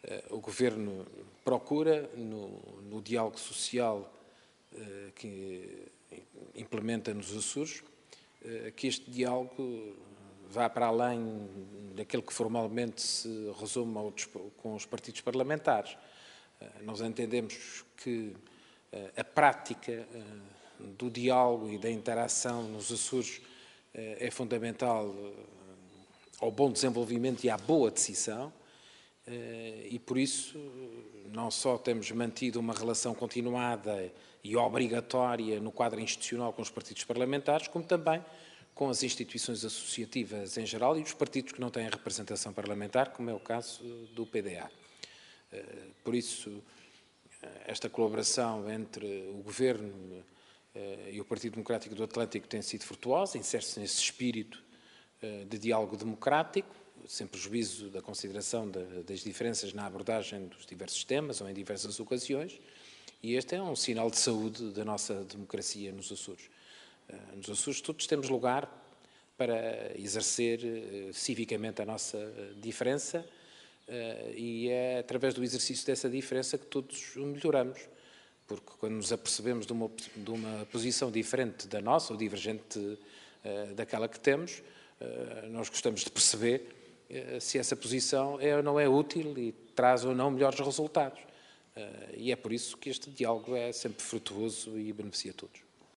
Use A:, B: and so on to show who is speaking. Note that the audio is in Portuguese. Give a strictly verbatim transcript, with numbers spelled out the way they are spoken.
A: O Governo procura, no, no diálogo social que implementa nos Açores, que este diálogo vá para além daquele que formalmente se resume ao, com os partidos parlamentares. Nós entendemos que a prática do diálogo e da interação nos Açores é fundamental ao bom desenvolvimento e à boa decisão, e por isso não só temos mantido uma relação continuada e obrigatória no quadro institucional com os partidos parlamentares, como também com as instituições associativas em geral e os partidos que não têm representação parlamentar, como é o caso do P D A. Por isso, esta colaboração entre o Governo e o Partido Democrático do Atlântico tem sido frutuosa, insere-se nesse espírito de diálogo democrático, sem prejuízo da consideração das diferenças na abordagem dos diversos temas ou em diversas ocasiões, e este é um sinal de saúde da nossa democracia nos Açores. Nos Açores todos temos lugar para exercer civicamente a nossa diferença e é através do exercício dessa diferença que todos o melhoramos, porque quando nos apercebemos de uma, de uma posição diferente da nossa ou divergente daquela que temos, nós gostamos de perceber se essa posição é ou não é útil e traz ou não melhores resultados. E é por isso que este diálogo é sempre frutuoso e beneficia a todos.